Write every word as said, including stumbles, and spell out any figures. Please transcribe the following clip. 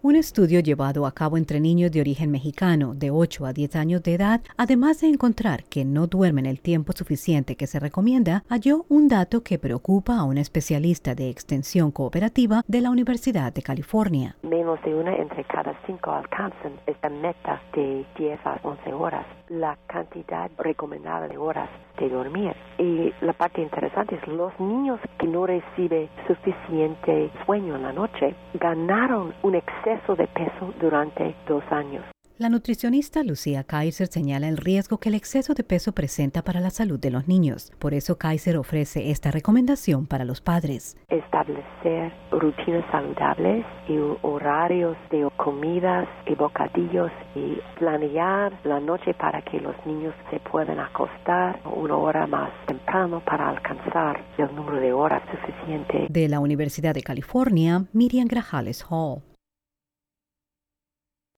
Un estudio llevado a cabo entre niños de origen mexicano de ocho a diez años de edad, además de encontrar que no duermen el tiempo suficiente que se recomienda, halló un dato que preocupa a una especialista de extensión cooperativa de la Universidad de California. Menos de una entre cada cinco alcanzan esta meta de diez a once horas, la cantidad recomendada de horas de dormir. Y la parte interesante es los niños que no reciben suficiente sueño en la noche ganaron un exceso de peso durante dos años. La nutricionista Lucía Kaiser señala el riesgo que el exceso de peso presenta para la salud de los niños. Por eso Kaiser ofrece esta recomendación para los padres. Establecer rutinas saludables y horarios de comidas y bocadillos y planear la noche para que los niños se puedan acostar una hora más temprano para alcanzar el número de horas suficiente. De la Universidad de California, Miriam Grajales Hall.